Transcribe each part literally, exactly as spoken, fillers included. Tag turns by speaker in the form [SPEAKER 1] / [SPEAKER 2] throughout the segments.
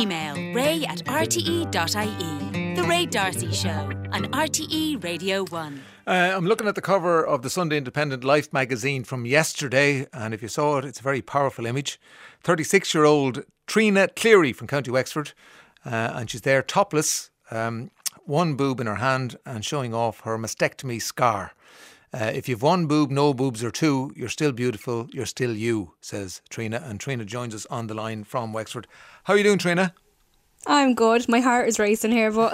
[SPEAKER 1] Email ray at r t e dot i e. The Ray D'Arcy Show on R T E Radio one.
[SPEAKER 2] Uh, I'm looking at the cover of the Sunday Independent Life magazine from yesterday, and if you saw it, it's a very powerful image. thirty-six-year-old Trina Cleary from County Wexford, uh, and she's there topless, um, one boob in her hand and showing off her mastectomy scar. Uh, if you've one boob, no boobs or two, you're still beautiful, you're still you, says Trina. And Trina joins us on the line from Wexford. How are you doing, Trina?
[SPEAKER 3] I'm good. My heart is racing here, but...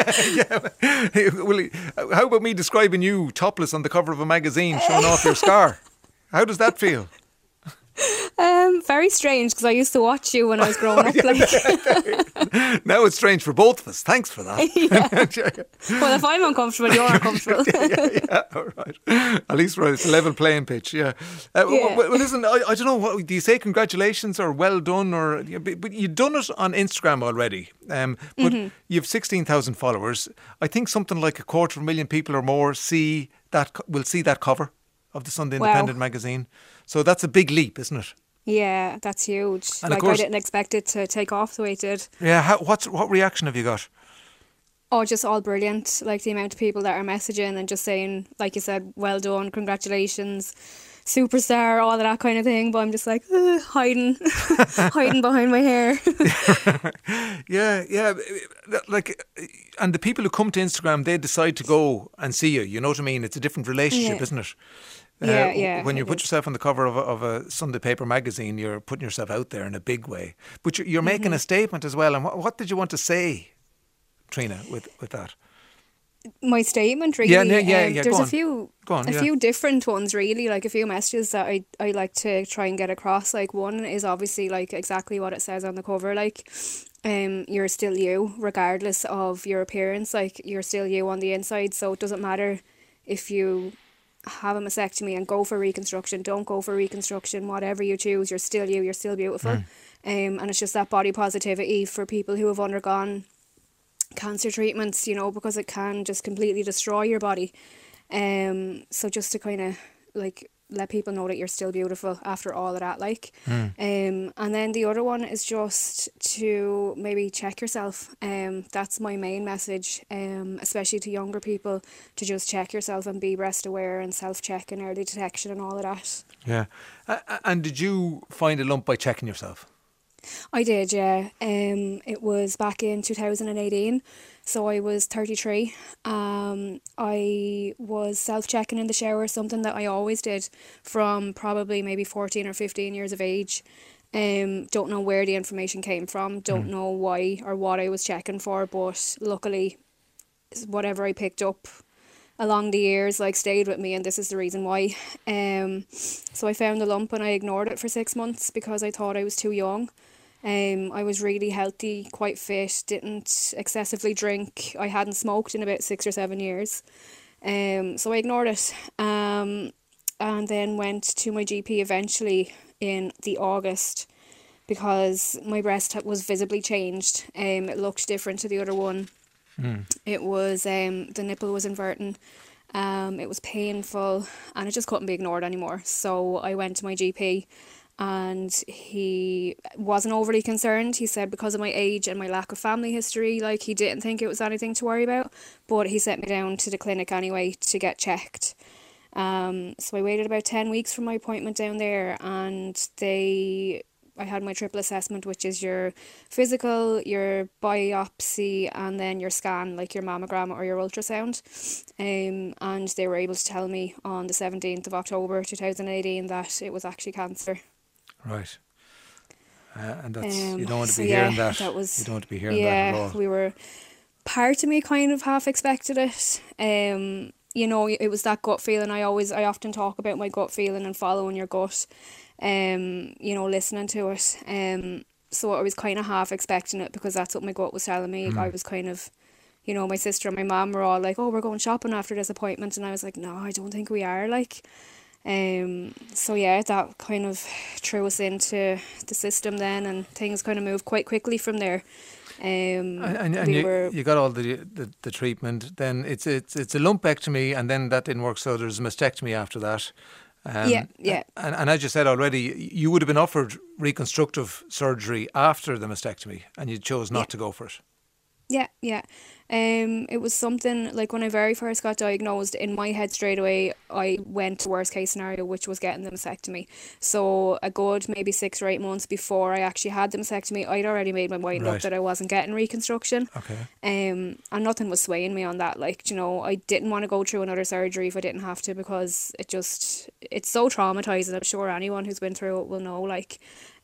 [SPEAKER 2] yeah. Well, how about me describing you topless on the cover of a magazine showing off your scar? How does that feel?
[SPEAKER 3] Um, very strange, because I used to watch you when I was growing up. Like.
[SPEAKER 2] Now it's strange for both of us. Thanks for that.
[SPEAKER 3] Yeah. Well, if I'm uncomfortable, you're uncomfortable.
[SPEAKER 2] yeah, yeah, all right. At least right, it's a level playing pitch. Yeah. Uh,
[SPEAKER 3] yeah.
[SPEAKER 2] Well, listen, I, I don't know. What do you say? Congratulations or well done, or but you've done it on Instagram already. Um, but mm-hmm. you've sixteen thousand followers. I think something like a quarter of a million people or more see that will see that cover of the Sunday Independent
[SPEAKER 3] wow.
[SPEAKER 2] magazine. So that's a big leap, isn't it?
[SPEAKER 3] Yeah, that's huge.
[SPEAKER 2] And
[SPEAKER 3] like
[SPEAKER 2] course,
[SPEAKER 3] I didn't expect it to take off the way it did.
[SPEAKER 2] Yeah, how, what's what reaction have you got?
[SPEAKER 3] Oh, just all brilliant. Like the amount of people that are messaging and just saying, like you said, well done, congratulations, superstar, all of that kind of thing. But I'm just like uh, hiding, hiding behind my hair.
[SPEAKER 2] yeah, yeah. Like, and the people who come to Instagram, they decide to go and see you. You know what I mean? It's a different relationship,
[SPEAKER 3] yeah.
[SPEAKER 2] isn't it?
[SPEAKER 3] Yeah,
[SPEAKER 2] uh,
[SPEAKER 3] yeah.
[SPEAKER 2] When you put
[SPEAKER 3] is.
[SPEAKER 2] yourself on the cover of a, of a Sunday paper magazine, you're putting yourself out there in a big way. But you're, you're mm-hmm. making a statement as well. And what, what did you want to say, Trina, with, with that?
[SPEAKER 3] My statement, really.
[SPEAKER 2] Yeah, yeah, yeah.
[SPEAKER 3] Um,
[SPEAKER 2] yeah.
[SPEAKER 3] there's
[SPEAKER 2] Go
[SPEAKER 3] a few,
[SPEAKER 2] on,
[SPEAKER 3] a
[SPEAKER 2] yeah.
[SPEAKER 3] few different ones, really. Like a few messages that I I like to try and get across. Like one is obviously like exactly what it says on the cover. Like, um, you're still you, regardless of your appearance. Like you're still you on the inside. So it doesn't matter if you have a mastectomy and go for reconstruction, don't go for reconstruction, whatever you choose, you're still you, you're still beautiful. Mm. Um, and it's just that body positivity for people who have undergone cancer treatments, you know, because it can just completely destroy your body. Um, so just to kind of like let people know that you're still beautiful after all of that, like. Mm. Um, and then the other one is just to maybe check yourself. Um, that's my main message, um, especially to younger people, to just check yourself and be breast aware and self-check and early detection and all of that.
[SPEAKER 2] Yeah. Uh, and did you find a lump by checking yourself?
[SPEAKER 3] I did, yeah. Um, it was back in two thousand eighteen, so I was thirty-three. Um, I was self-checking in the shower, something that I always did from probably maybe fourteen or fifteen years of age. Um, don't know where the information came from, don't mm. know why or what I was checking for, but luckily whatever I picked up along the years like stayed with me, and this is the reason why. Um, so I found the lump and I ignored it for six months because I thought I was too young. Um, I was really healthy, quite fit, didn't excessively drink. I hadn't smoked in about six or seven years. Um, so I ignored it. Um, and then went to my G P eventually in the August because my breast was visibly changed. Um, it looked different to the other one. Mm. It was, um, the nipple was inverting. Um, it was painful and it just couldn't be ignored anymore. So I went to my G P. And he wasn't overly concerned. He said because of my age and my lack of family history, like he didn't think it was anything to worry about. But he sent me down to the clinic anyway to get checked. Um, so I waited about ten weeks for my appointment down there, and they, I had my triple assessment, which is your physical, your biopsy, and then your scan, like your mammogram or your ultrasound. Um, and they were able to tell me on the seventeenth of October two thousand eighteen that it was actually cancer.
[SPEAKER 2] Right. Uh, and that's,
[SPEAKER 3] um,
[SPEAKER 2] you don't want to
[SPEAKER 3] so
[SPEAKER 2] be
[SPEAKER 3] yeah,
[SPEAKER 2] hearing that.
[SPEAKER 3] that was,
[SPEAKER 2] you don't want to be hearing
[SPEAKER 3] yeah,
[SPEAKER 2] that at all.
[SPEAKER 3] We were, part of me kind of half expected it. Um, you know, it was that gut feeling. I always, I often talk about my gut feeling and following your gut, um, you know, listening to it. Um, so I was kind of half expecting it because that's what my gut was telling me. Mm. I was kind of, you know, my sister and my mum were all like, oh, we're going shopping after this appointment. And I was like, no, I don't think we are, like. Um, so yeah, that kind of threw us into the system then, and things kind of moved quite quickly from there. Um,
[SPEAKER 2] and and
[SPEAKER 3] we
[SPEAKER 2] you,
[SPEAKER 3] were,
[SPEAKER 2] you got all the, the the treatment. Then it's it's it's a lumpectomy, and then that didn't work. So there's a mastectomy after that. Um,
[SPEAKER 3] Yeah, yeah.
[SPEAKER 2] And, and as you said already, you would have been offered reconstructive surgery after the mastectomy, and you chose not
[SPEAKER 3] Yeah.
[SPEAKER 2] to go for it.
[SPEAKER 3] Yeah, yeah. Um, it was something like when I very first got diagnosed, in my head straight away, I went to worst case scenario, which was getting the mastectomy. So a good maybe six or eight months before I actually had the mastectomy, I'd already made my mind
[SPEAKER 2] Right.
[SPEAKER 3] up that I wasn't getting reconstruction.
[SPEAKER 2] Okay.
[SPEAKER 3] Um, and nothing was swaying me on that. Like, you know, I didn't want to go through another surgery if I didn't have to, because it just, it's so traumatizing. I'm sure anyone who's been through it will know, like,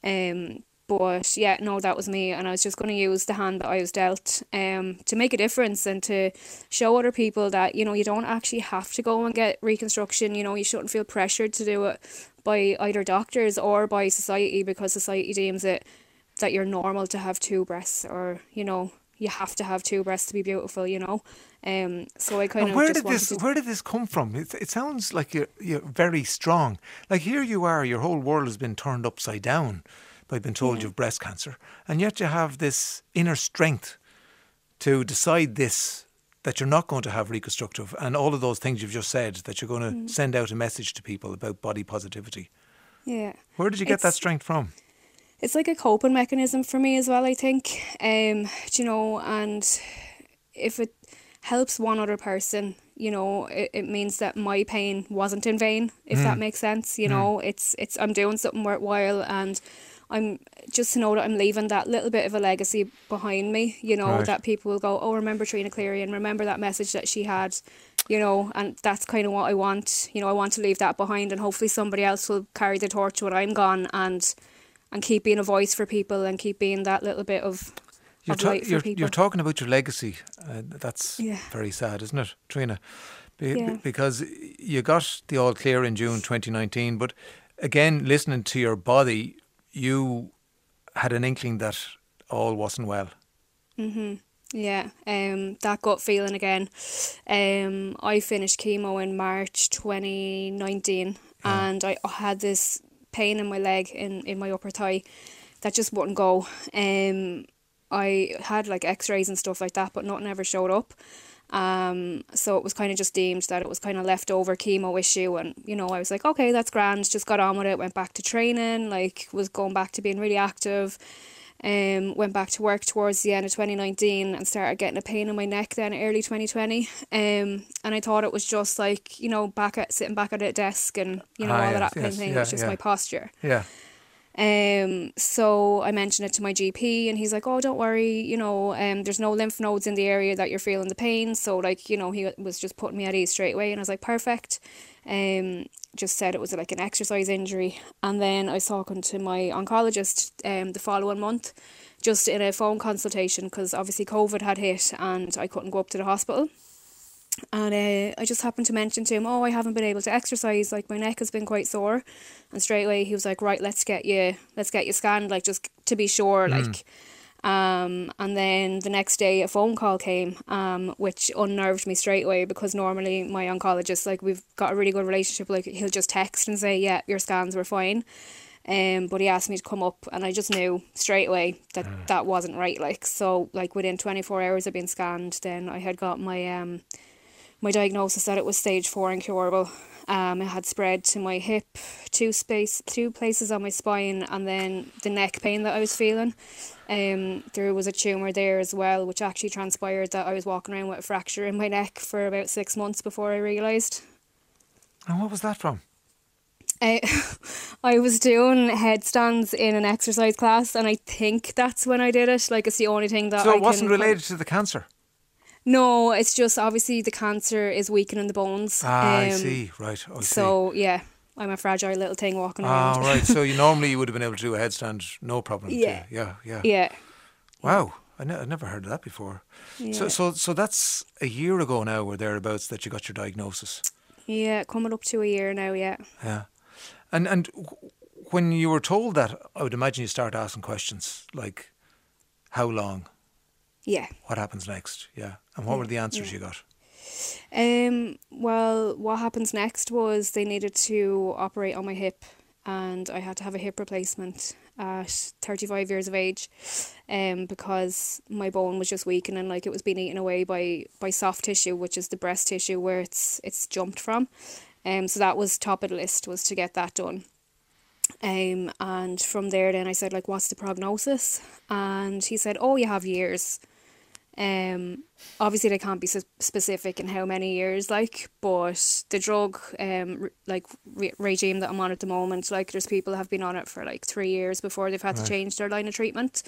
[SPEAKER 3] um, but yeah, no, that was me, and I was just going to use the hand that I was dealt um, to make a difference and to show other people that, you know, you don't actually have to go and get reconstruction. You know, you shouldn't feel pressured to do it by either doctors or by society, because society deems it that you're normal to have two breasts, or, you know, you have to have two breasts to be beautiful, you know. Um, so I kind
[SPEAKER 2] And
[SPEAKER 3] of
[SPEAKER 2] where
[SPEAKER 3] just
[SPEAKER 2] did
[SPEAKER 3] wanted
[SPEAKER 2] this
[SPEAKER 3] to...
[SPEAKER 2] where did this come from? It, it sounds like you're, you're very strong. Like, here you are, your whole world has been turned upside down by being told
[SPEAKER 3] Yeah.
[SPEAKER 2] you've breast cancer, and yet you have this inner strength to decide this, that you're not going to have reconstructive, and all of those things you've just said, that you're going to
[SPEAKER 3] Mm.
[SPEAKER 2] send out a message to people about body positivity.
[SPEAKER 3] Yeah.
[SPEAKER 2] Where did you get that
[SPEAKER 3] It's-
[SPEAKER 2] strength from?
[SPEAKER 3] It's like a coping mechanism for me as well, I think. Um, do you know, and if it helps one other person, you know, it, it means that my pain wasn't in vain, if
[SPEAKER 2] Mm.
[SPEAKER 3] that makes sense. You know, it's it's I'm doing something worthwhile, and I'm just to know that I'm leaving that little bit of a legacy behind me, you know,
[SPEAKER 2] Right.
[SPEAKER 3] that people will go, oh, remember Trina Cleary, and remember that message that she had, you know, and that's kind of what I want. You know, I want to leave that behind, and hopefully somebody else will carry the torch when I'm gone, and and keep being a voice for people, and keep being that little bit of,
[SPEAKER 2] You're,
[SPEAKER 3] of
[SPEAKER 2] ta-
[SPEAKER 3] light for
[SPEAKER 2] you're,
[SPEAKER 3] people.
[SPEAKER 2] you're talking about your legacy. Uh, that's
[SPEAKER 3] Yeah.
[SPEAKER 2] very sad, isn't it, Trina? Be-
[SPEAKER 3] Yeah.
[SPEAKER 2] Because you got the all clear in June twenty nineteen, but again, listening to your body, you had an inkling that all wasn't well.
[SPEAKER 3] Mhm. Yeah. Um. That gut feeling again. Um. I finished chemo in March twenty nineteen,
[SPEAKER 2] Yeah.
[SPEAKER 3] and I had this pain in my leg, in in my upper thigh, that just wouldn't go. Um. I had like X-rays and stuff like that, but nothing ever showed up. Um, so it was kind of just deemed that it was kind of leftover chemo issue, and you know, I was like, okay, that's grand. Just got on with it. Went back to training, like was going back to being really active. Um, went back to work towards the end of twenty nineteen, and started getting a pain in my neck then early twenty twenty. Um, and I thought it was just like, you know, back at sitting back at a desk, and you know,
[SPEAKER 2] Ah,
[SPEAKER 3] all of
[SPEAKER 2] yes,
[SPEAKER 3] that kind
[SPEAKER 2] yes,
[SPEAKER 3] of thing.
[SPEAKER 2] yeah,
[SPEAKER 3] it was just
[SPEAKER 2] yeah.
[SPEAKER 3] my posture.
[SPEAKER 2] Yeah.
[SPEAKER 3] Um, so I mentioned it to my G P, and he's like, oh, don't worry, you know, um, there's no lymph nodes in the area that you're feeling the pain. So like, you know, he was just putting me at ease straight away, and I was like, perfect. Um, just said it was like an exercise injury. And then I was talking to my oncologist um the following month, just in a phone consultation, because obviously COVID had hit and I couldn't go up to the hospital. And uh, I just happened to mention to him, oh, I haven't been able to exercise, like my neck has been quite sore. And straight away he was like, right, let's get you, let's get you scanned, like just to be sure, like. Um, and then the next day a phone call came, um, which unnerved me straight away, because normally my oncologist, like we've got a really good relationship, like he'll just text and say, yeah, your scans were fine. Um, but he asked me to come up, and I just knew straight away that that wasn't right. Like, so like within twenty-four hours of being scanned, then I had got my um my diagnosis that it was stage four incurable. Um, it had spread to my hip, two space, two places on my spine, and then the neck pain that I was feeling. Um, there was a tumour there as well, which actually transpired that I was walking around with a fracture in my neck for about six months before I realised.
[SPEAKER 2] And what was that from?
[SPEAKER 3] I, I was doing headstands in an exercise class, and I think that's when I did it. Like, it's the only thing that
[SPEAKER 2] So
[SPEAKER 3] I
[SPEAKER 2] it wasn't
[SPEAKER 3] can...
[SPEAKER 2] related to the cancer?
[SPEAKER 3] No, it's just obviously the cancer is weakening the bones.
[SPEAKER 2] Ah, I
[SPEAKER 3] Um,
[SPEAKER 2] see. Right. I see.
[SPEAKER 3] So, yeah, I'm a fragile little thing walking
[SPEAKER 2] Ah,
[SPEAKER 3] around.
[SPEAKER 2] right. So you normally you would have been able to do a headstand, no problem. too.
[SPEAKER 3] Yeah.
[SPEAKER 2] Yeah. Yeah.
[SPEAKER 3] Yeah.
[SPEAKER 2] Wow. I ne- I'd never heard of that before.
[SPEAKER 3] Yeah.
[SPEAKER 2] So, so, so that's a year ago now, or thereabouts, that you got your diagnosis.
[SPEAKER 3] Yeah, coming up to a year now, yeah.
[SPEAKER 2] Yeah. And and w- when you were told that, I would imagine you start asking questions like, how long?
[SPEAKER 3] Yeah.
[SPEAKER 2] What happens next? Yeah. And what were the answers
[SPEAKER 3] yeah.
[SPEAKER 2] you got?
[SPEAKER 3] Um. Well, what happens next was they needed to operate on my hip, and I had to have a hip replacement at thirty-five years of age, um, because my bone was just weakening, like it was being eaten away by by soft tissue, which is the breast tissue where it's it's jumped from. Um, so that was top of the list, was to get that done. Um, and from there then I said, like, what's the prognosis? And he said, oh, you have years. Um, obviously they can't be s- specific in how many years, like, but the drug um re- like re- regime that I'm on at the moment, like, there's people who have been on it for like three years before they've had
[SPEAKER 2] Right.
[SPEAKER 3] to change their line of treatment.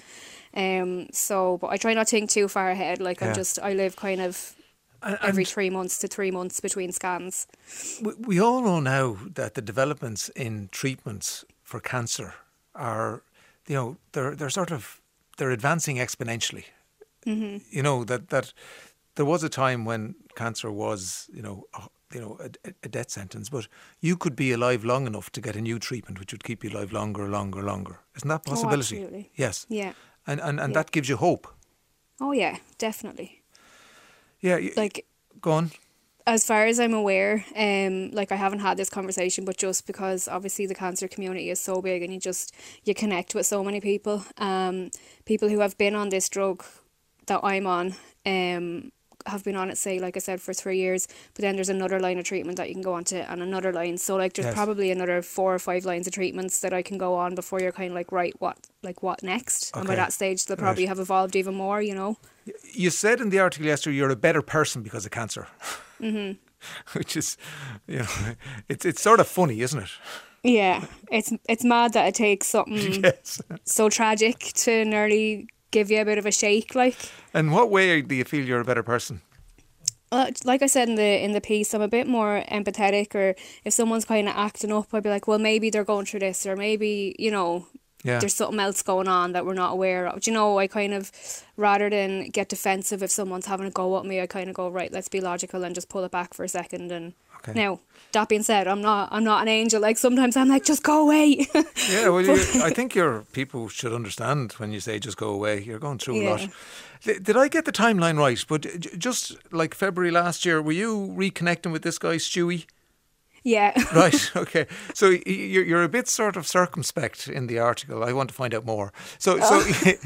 [SPEAKER 3] Um, so, but I try not to think too far ahead. Like,
[SPEAKER 2] Yeah.
[SPEAKER 3] I'm just I live kind of
[SPEAKER 2] And,
[SPEAKER 3] every
[SPEAKER 2] and
[SPEAKER 3] three months to three months between scans.
[SPEAKER 2] we, we all know now that the developments in treatments for cancer are, you know, they're they're sort of they're advancing exponentially.
[SPEAKER 3] Mm-hmm.
[SPEAKER 2] You know that that there was a time when cancer was, you know, a, you know, a, a death sentence, but you could be alive long enough to get a new treatment which would keep you alive longer, longer, longer. Isn't that a possibility?
[SPEAKER 3] Oh, absolutely.
[SPEAKER 2] Yes.
[SPEAKER 3] Yeah.
[SPEAKER 2] And and, and
[SPEAKER 3] Yeah.
[SPEAKER 2] that gives you hope.
[SPEAKER 3] Oh yeah, definitely.
[SPEAKER 2] Yeah. y-
[SPEAKER 3] Like,
[SPEAKER 2] Go on.
[SPEAKER 3] as far as I'm aware, um, like, I haven't had this conversation, but just because obviously the cancer community is so big and you just, you connect with so many people, um, people who have been on this drug that I'm on, um, have been on it, say, like I said, for three years, but then there's another line of treatment that you can go on to, and another line. So, like, there's
[SPEAKER 2] Yes.
[SPEAKER 3] probably another four or five lines of treatments that I can go on before you're kind of like, right, what, like, what next? And by
[SPEAKER 2] Okay.
[SPEAKER 3] that stage, they'll probably
[SPEAKER 2] Right.
[SPEAKER 3] have evolved even more, you know?
[SPEAKER 2] You said in the article yesterday you're a better person because of cancer.
[SPEAKER 3] Mm-hmm.
[SPEAKER 2] Which is, you know, it's it's sort of funny, isn't it?
[SPEAKER 3] Yeah, it's it's mad that it takes something
[SPEAKER 2] Yes.
[SPEAKER 3] so tragic to nearly give you a bit of a shake, like.
[SPEAKER 2] In what way do you feel you're a better person?
[SPEAKER 3] Uh, like I said in the in the piece, I'm a bit more empathetic, or if someone's kind of acting up, I'd be like, well, maybe they're going through this, or maybe, you know,
[SPEAKER 2] Yeah.
[SPEAKER 3] there's something else going on that we're not aware of. Do you know, I kind of, rather than get defensive if someone's having a go at me, I kind of go, right, let's be logical and just pull it back for a second. And
[SPEAKER 2] Okay.
[SPEAKER 3] now, that being said, I'm not I'm not an angel. Like, sometimes I'm like, just go away.
[SPEAKER 2] Yeah, well, you, I think your people should understand when you say just go away. You're going through a
[SPEAKER 3] Yeah.
[SPEAKER 2] lot. Th- Did I get the timeline right? But j- just like February last year, were you reconnecting with this guy, Stewie?
[SPEAKER 3] Yeah.
[SPEAKER 2] Right, okay. So y- you're, you're a bit sort of circumspect in the article. I want to find out more. So, so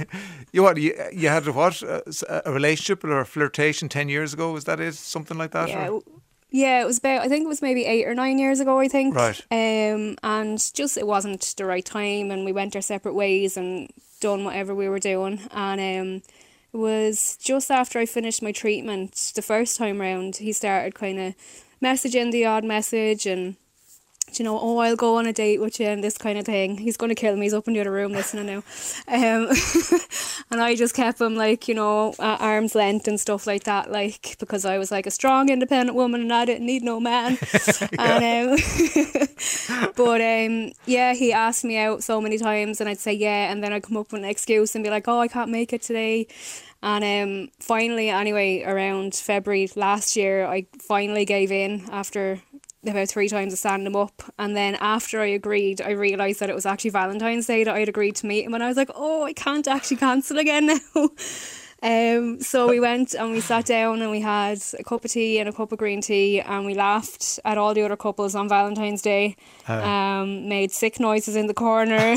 [SPEAKER 2] you what? You, you had a what? A, a relationship or a flirtation ten years ago? Was that it? Something like that?
[SPEAKER 3] Yeah.
[SPEAKER 2] or-
[SPEAKER 3] Yeah, it was about, I think it was maybe eight or nine years ago, I think.
[SPEAKER 2] Right.
[SPEAKER 3] Um, and just, it wasn't the right time, and we went our separate ways and done whatever we were doing. And um, it was just after I finished my treatment the first time round, he started kind of messaging the odd message and, you know, oh, I'll go on a date with you and this kind of thing. He's going to kill me. He's up in the other room listening now. Um, and I just kept him, like, you know, at arm's length and stuff like that, like, because I was like a strong, independent woman and I didn't need no man. And um, but um, yeah, he asked me out so many times and I'd say yeah, and then I'd come up with an excuse and be like, oh, I can't make it today. And um, finally, anyway, around February last year, I finally gave in after about three times of standing him up. And then after I agreed, I realised that it was actually Valentine's Day that I had agreed to meet him. And I was like, oh, I can't actually cancel again now. um, so we went and we sat down and we had a cup of tea and a cup of green tea and we laughed at all the other couples on Valentine's Day. Um, made sick noises in the corner.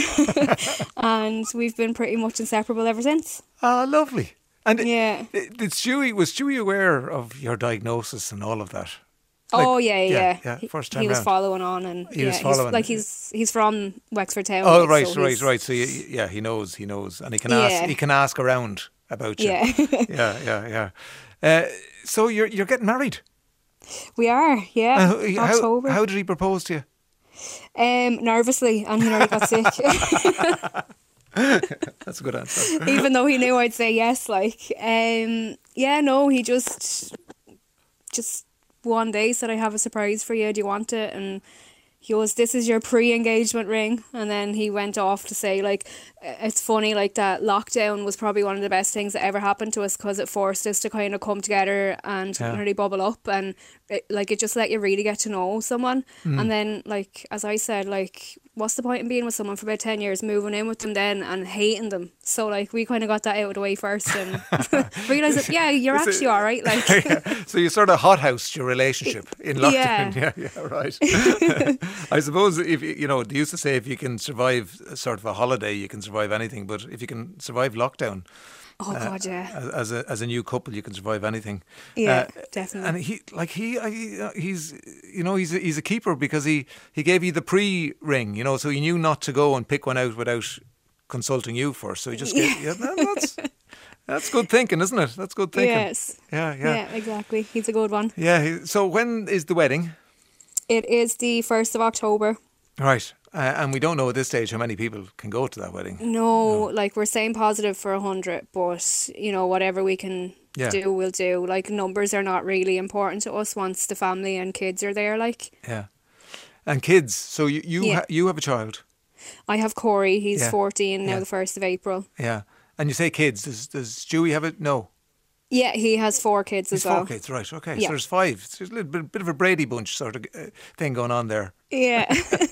[SPEAKER 3] And we've been pretty much inseparable ever since.
[SPEAKER 2] Ah, lovely. And
[SPEAKER 3] Yeah.
[SPEAKER 2] did Stewie, was Stewie aware of your diagnosis and all of that? Like,
[SPEAKER 3] Oh yeah, yeah.
[SPEAKER 2] yeah, yeah,
[SPEAKER 3] He-
[SPEAKER 2] first
[SPEAKER 3] he,
[SPEAKER 2] time
[SPEAKER 3] was
[SPEAKER 2] round.
[SPEAKER 3] following on, and
[SPEAKER 2] He
[SPEAKER 3] yeah,
[SPEAKER 2] was
[SPEAKER 3] he's,
[SPEAKER 2] following.
[SPEAKER 3] like he's he's from Wexford Town.
[SPEAKER 2] Oh,
[SPEAKER 3] like,
[SPEAKER 2] right,
[SPEAKER 3] so
[SPEAKER 2] right,
[SPEAKER 3] he's-
[SPEAKER 2] right. So you, yeah, he knows, he knows, and he can
[SPEAKER 3] Yeah.
[SPEAKER 2] ask, he can ask around about you.
[SPEAKER 3] Yeah,
[SPEAKER 2] yeah, yeah, yeah. Uh, so you're you're getting married.
[SPEAKER 3] we are. Yeah,
[SPEAKER 2] Uh, how,
[SPEAKER 3] October.
[SPEAKER 2] how did he propose to you?
[SPEAKER 3] um, nervously, and he nearly got sick.
[SPEAKER 2] That's a good answer.
[SPEAKER 3] Even though he knew I'd say yes, like, um, yeah, no, he just, just one day said, I have a surprise for you. Do you want it? And he goes, this is your pre-engagement ring. And then he went off to say, like, it's funny, like, that lockdown was probably one of the best things that ever happened to us because it forced us to kind of come together and
[SPEAKER 2] Yeah.
[SPEAKER 3] really bubble up. And, it, like, it just let you really get to know someone. And then, like, as I said, like, what's the point in being with someone for about ten years, moving in with them then and hating them? So, like, we kind of got that out of the way first and realised that, yeah, you're
[SPEAKER 2] Is it-
[SPEAKER 3] actually all right. Like,
[SPEAKER 2] So you sort of hothoused your relationship in lockdown.
[SPEAKER 3] Yeah.
[SPEAKER 2] Yeah, yeah, right. I suppose if you you know, they used to say if you can survive a sort of a holiday, you can survive anything. But if you can survive lockdown,
[SPEAKER 3] Oh
[SPEAKER 2] Uh,
[SPEAKER 3] God, yeah,
[SPEAKER 2] as, as a as a new couple, you can survive anything.
[SPEAKER 3] yeah,
[SPEAKER 2] Uh,
[SPEAKER 3] definitely.
[SPEAKER 2] And he, like he, he uh, he's, you know, he's a, he's a keeper because he, he gave you the pre-ring, you know, so he knew not to go and pick one out without consulting you first. So he just gave, yeah, no, that's that's good thinking, isn't it? That's good thinking.
[SPEAKER 3] Yes.
[SPEAKER 2] Yeah, yeah,
[SPEAKER 3] Yeah, exactly. He's a good one.
[SPEAKER 2] yeah. he- So when is the wedding?
[SPEAKER 3] It is the first of October.
[SPEAKER 2] Right, uh, and we don't know at this stage how many people can go to that wedding.
[SPEAKER 3] No, like we're saying positive for a hundred, but you know whatever we can
[SPEAKER 2] Yeah.
[SPEAKER 3] do, we'll do. Like numbers are not really important to us once the family and kids are there. Like
[SPEAKER 2] Yeah, and kids. So you you
[SPEAKER 3] Yeah.
[SPEAKER 2] ha- you have a child.
[SPEAKER 3] I have Corey, he's
[SPEAKER 2] Yeah.
[SPEAKER 3] fourteen now,
[SPEAKER 2] Yeah.
[SPEAKER 3] the first of April.
[SPEAKER 2] Yeah, and you say kids. Does does Stewie have it? No.
[SPEAKER 3] Yeah, he has four kids
[SPEAKER 2] He's
[SPEAKER 3] as well.
[SPEAKER 2] four kids, right? Okay,
[SPEAKER 3] Yeah.
[SPEAKER 2] so there's five. So there's a little bit, bit of a Brady Bunch sort of uh, thing going on there.
[SPEAKER 3] Yeah.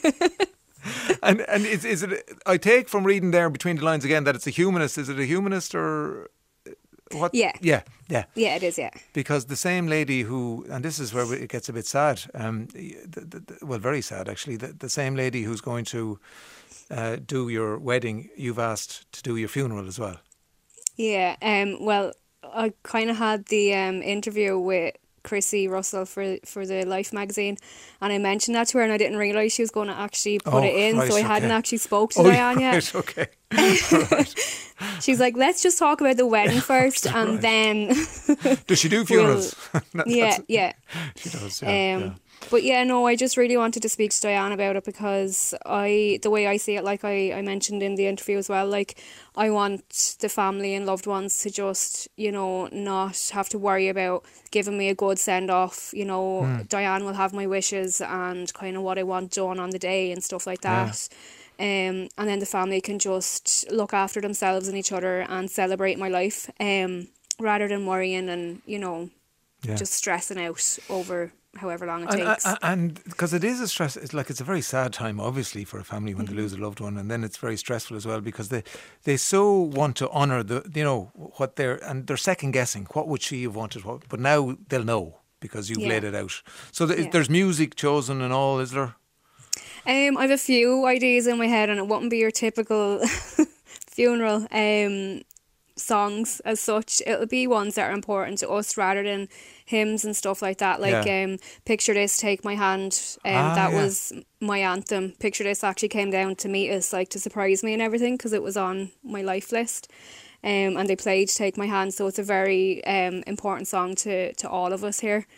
[SPEAKER 2] And and is is it? I take from reading there between the lines again that it's a humanist. Is it a humanist or what?
[SPEAKER 3] Yeah.
[SPEAKER 2] yeah, yeah.
[SPEAKER 3] Yeah, it is, yeah.
[SPEAKER 2] Because the same lady who, and this is where it gets a bit sad. Um, the, the, the, well, very sad actually. The, the same lady who's going to uh, do your wedding, you've asked to do your funeral as well.
[SPEAKER 3] Yeah, um, well, I kind of had the um, interview with Chrissy Russell for for the Life magazine, and I mentioned that to her, and I didn't realise she was going to actually put
[SPEAKER 2] Oh,
[SPEAKER 3] it in,
[SPEAKER 2] right,
[SPEAKER 3] so I hadn't
[SPEAKER 2] okay.
[SPEAKER 3] actually spoke to
[SPEAKER 2] Oh,
[SPEAKER 3] Diane yet.
[SPEAKER 2] right, okay. Right.
[SPEAKER 3] She's like, let's just talk about the wedding first, and
[SPEAKER 2] Right.
[SPEAKER 3] then
[SPEAKER 2] Does she do funerals? That-
[SPEAKER 3] yeah,
[SPEAKER 2] that's-
[SPEAKER 3] yeah.
[SPEAKER 2] She does.
[SPEAKER 3] Um,
[SPEAKER 2] Yeah, yeah.
[SPEAKER 3] But yeah, no, I just really wanted to speak to Diane about it because I, the way I see it, like I, I mentioned in the interview as well, like I want the family and loved ones to just, you know, not have to worry about giving me a good send off. You know,
[SPEAKER 2] Hmm.
[SPEAKER 3] Diane will have my wishes and kind of what I want done on the day and stuff like that. Um, and then the family can just look after themselves and each other and celebrate my life, um, rather than worrying and, you know,
[SPEAKER 2] Yeah.
[SPEAKER 3] just stressing out over however long it
[SPEAKER 2] And-
[SPEAKER 3] takes.
[SPEAKER 2] And and because it is a stress, it's like it's a very sad time, obviously, for a family when
[SPEAKER 3] Mm-hmm.
[SPEAKER 2] they lose a loved one, and then it's very stressful as well because they they so want to honour the you know what they're and they're second guessing. What would she have wanted? What, but now they'll know because you've
[SPEAKER 3] Yeah.
[SPEAKER 2] laid it out. So th-
[SPEAKER 3] Yeah.
[SPEAKER 2] there's music chosen and all, is there?
[SPEAKER 3] Um, I have a few ideas in my head, and it wouldn't be your typical funeral um songs as such. It'll be ones that are important to us rather than hymns and stuff like that. Like
[SPEAKER 2] Yeah.
[SPEAKER 3] um, Picture This, Take My Hand. Um,
[SPEAKER 2] Ah,
[SPEAKER 3] that
[SPEAKER 2] yeah.
[SPEAKER 3] was my anthem. Picture This actually came down to meet us, like to surprise me and everything, because it was on my life list. Um, and they played Take My Hand, so it's a very um important song to to all of us here.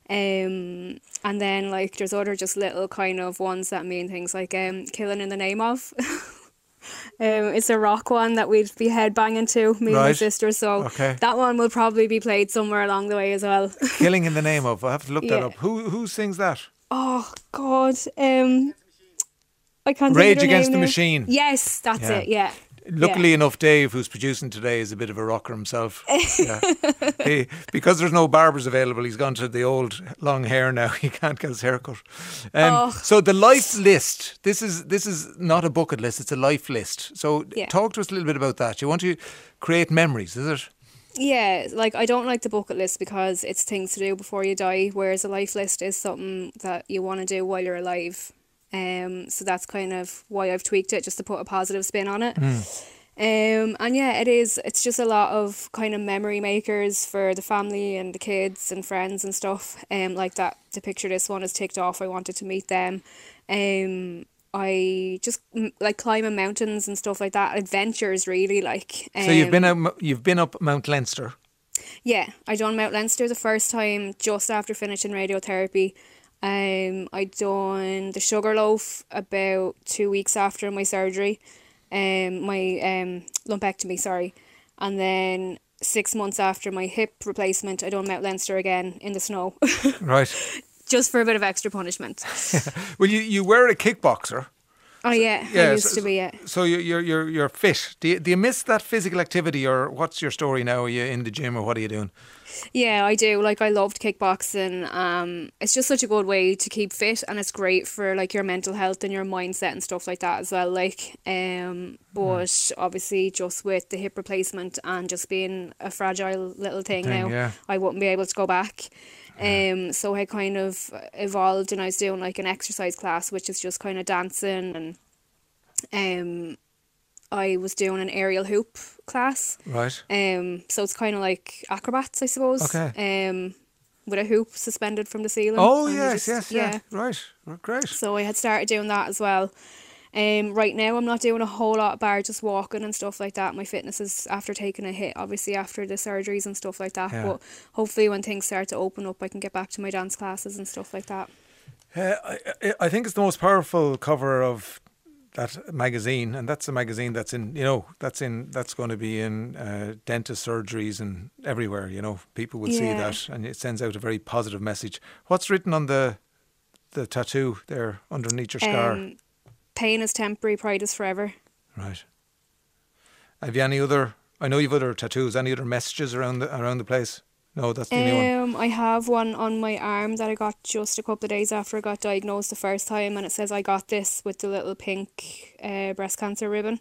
[SPEAKER 3] Um, and then like there's other just little kind of ones that mean things like um Killing in the Name Of. Um, it's a rock one that we'd be headbanging to, me and my
[SPEAKER 2] Right.
[SPEAKER 3] sister. So
[SPEAKER 2] Okay.
[SPEAKER 3] that one will probably be played somewhere along the way as well.
[SPEAKER 2] Killing in the Name Of. I have to look that
[SPEAKER 3] Yeah.
[SPEAKER 2] up. Who who sings that?
[SPEAKER 3] Oh God, um, I can't. think
[SPEAKER 2] Rage
[SPEAKER 3] of the
[SPEAKER 2] Against
[SPEAKER 3] name
[SPEAKER 2] the
[SPEAKER 3] now.
[SPEAKER 2] Machine.
[SPEAKER 3] Yes, that's
[SPEAKER 2] Yeah.
[SPEAKER 3] it. Yeah.
[SPEAKER 2] Luckily enough, Dave, who's producing today, is a bit of a rocker himself. Yeah. He, because there's no barbers available, he's gone to the old long hair now. He can't get his hair cut. Um,
[SPEAKER 3] Oh.
[SPEAKER 2] So the life list. This is this is not a bucket list. It's a life list. So
[SPEAKER 3] Yeah.
[SPEAKER 2] talk to us a little bit about that. You want to create memories, is it?
[SPEAKER 3] Yeah, like I don't like the bucket list because it's things to do before you die, whereas a life list is something that you want to do while you're alive. Um, so that's kind of why I've tweaked it, just to put a positive spin on it. Um, and yeah, it is. It's just a lot of kind of memory makers for the family and the kids and friends and stuff. Um, like that. The Picture This one is ticked off. I wanted to meet them. Um, I just mm, like climbing mountains and stuff like that. Adventures, really. Like. Um,
[SPEAKER 2] So you've been out, you've been up Mount Leinster.
[SPEAKER 3] Yeah, I done Mount Leinster the first time just after finishing radiotherapy. Um, I done the Sugarloaf about two weeks after my surgery, um, my um lumpectomy, sorry, and then six months after my hip replacement, I done Mount Leinster again in the snow,
[SPEAKER 2] Right.
[SPEAKER 3] just for a bit of extra punishment.
[SPEAKER 2] Well, you, you were a kickboxer.
[SPEAKER 3] Oh yeah,
[SPEAKER 2] Yeah,
[SPEAKER 3] I used
[SPEAKER 2] so-
[SPEAKER 3] to be. Yeah.
[SPEAKER 2] So you're you're you're, you're fit. Do you, do you miss that physical activity, or what's your story now? Are you in the gym, or what are you doing?
[SPEAKER 3] Yeah, I do. Like, I loved kickboxing. Um, it's just such a good way to keep fit, and it's great for like your mental health and your mindset and stuff like that as well. Like, um, but obviously, just with the hip replacement and just being a fragile little thing,
[SPEAKER 2] Thing,
[SPEAKER 3] now,
[SPEAKER 2] yeah.
[SPEAKER 3] I wouldn't be able to go back. Um, so I kind of evolved, and I was doing like an exercise class, which is just kind of dancing and um. I was doing an aerial hoop class.
[SPEAKER 2] Right.
[SPEAKER 3] Um, so it's kind of like acrobats, I suppose.
[SPEAKER 2] Okay.
[SPEAKER 3] Um, with a hoop suspended from the ceiling.
[SPEAKER 2] Oh,
[SPEAKER 3] and you
[SPEAKER 2] yes,
[SPEAKER 3] just-
[SPEAKER 2] yes, yeah. Right. Great.
[SPEAKER 3] So I had started doing that as well. Um, right now I'm not doing a whole lot bar just walking and stuff like that. My fitness is after taking a hit, obviously after the surgeries and stuff like that.
[SPEAKER 2] Yeah.
[SPEAKER 3] But hopefully when things start to open up, I can get back to my dance classes and stuff like that.
[SPEAKER 2] Uh, I, I think it's the most powerful cover of that magazine, and that's a magazine that's in, you know, that's in, that's going to be in uh, dentist surgeries and everywhere. You know, people will see
[SPEAKER 3] Yeah.
[SPEAKER 2] that, and it sends out a very positive message. What's written on the the tattoo there underneath your scar?
[SPEAKER 3] Um, pain is temporary, pride is forever.
[SPEAKER 2] Right. Have you any other? I know you've other tattoos. Any other messages around the around the place? No, that's the only one.
[SPEAKER 3] Um, I have one on my arm that I got just a couple of days after I got diagnosed the first time, and it says I got this with the little pink uh, breast cancer ribbon.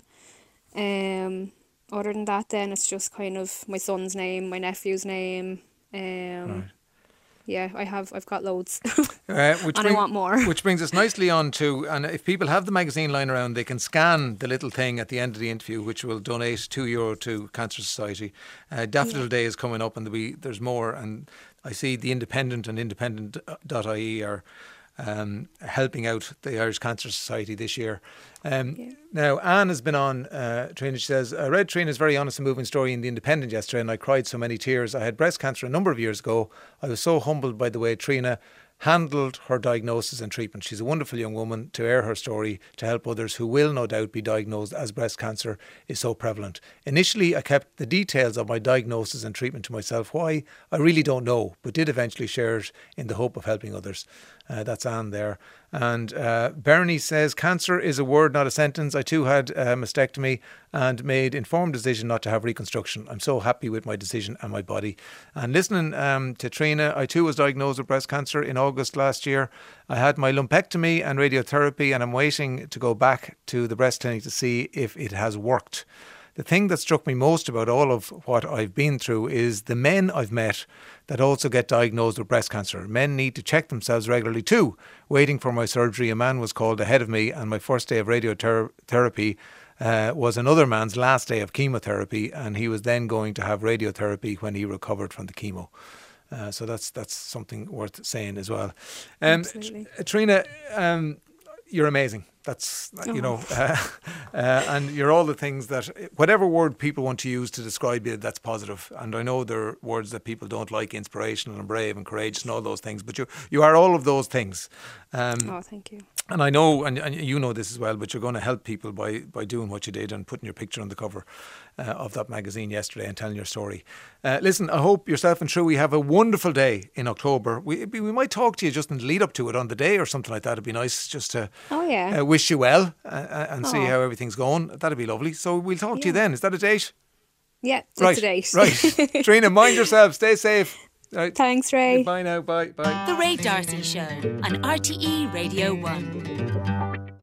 [SPEAKER 3] Um, other than that, then it's just kind of my son's name, my nephew's name. Um,
[SPEAKER 2] Right.
[SPEAKER 3] Yeah, I have. I've got loads,
[SPEAKER 2] Uh, which
[SPEAKER 3] and I
[SPEAKER 2] bring-
[SPEAKER 3] want more.
[SPEAKER 2] Which brings us nicely on to, and if people have the magazine lying around, they can scan the little thing at the end of the interview, which will donate two euro to Cancer Society. Uh, Daffodil Day is coming up, and there'll be, there's more. And I see the Independent and independent dot I E are um, helping out the Irish Cancer Society this year. Um,
[SPEAKER 3] Yeah.
[SPEAKER 2] Now, Anne has been on, uh, Trina, she says, I read Trina's very honest and moving story in The Independent yesterday, and I cried so many tears. I had breast cancer a number of years ago. I was so humbled by the way Trina handled her diagnosis and treatment. She's a wonderful young woman to air her story to help others who will no doubt be diagnosed, as breast cancer is so prevalent. Initially, I kept the details of my diagnosis and treatment to myself. Why? I really don't know, but did eventually share it in the hope of helping others. Uh, that's Anne there. And uh, Bernie says, cancer is a word, not a sentence. I too had a mastectomy and made informed decision not to have reconstruction. I'm so happy with my decision and my body. And listening um, to Trina, I too was diagnosed with breast cancer in August last year. I had my lumpectomy and radiotherapy, and I'm waiting to go back to the breast clinic to see if it has worked. The thing that struck me most about all of what I've been through is the men I've met that also get diagnosed with breast cancer. Men need to check themselves regularly too. Waiting for my surgery, a man was called ahead of me, and my first day of radiotherapy uh, was another man's last day of chemotherapy, and he was then going to have radiotherapy when he recovered from the chemo. Uh, so that's that's something worth saying as well. Um,
[SPEAKER 3] Absolutely.
[SPEAKER 2] Trina, um, you're amazing. That's, you know, uh, uh, and you're all the things that, whatever word people want to use to describe you, that's positive. And I know there are words that people don't like, inspirational and brave and courageous and all those things, but you you are all of those things. Um,
[SPEAKER 3] Oh, thank you.
[SPEAKER 2] and I know, and, and you know this as well, but you're going to help people by, by doing what you did and putting your picture on the cover uh, of that magazine yesterday and telling your story. Uh, listen, I hope yourself and Trui have a wonderful day in October. We we might talk to you just in the lead up to it on the day or something like that. It'd be nice just to
[SPEAKER 3] Oh, yeah.
[SPEAKER 2] uh, wish you well uh, and see
[SPEAKER 3] Aw.
[SPEAKER 2] how everything's going. That'd be lovely. So we'll talk to you
[SPEAKER 3] Yeah.
[SPEAKER 2] then. Is that a date?
[SPEAKER 3] Yeah, it's
[SPEAKER 2] right.
[SPEAKER 3] a date.
[SPEAKER 2] Right. Trina, mind yourself. Stay safe. Right.
[SPEAKER 3] Thanks, Ray.
[SPEAKER 2] Bye now. Bye. Bye.
[SPEAKER 1] The Ray Darcy Show on R T E Radio one.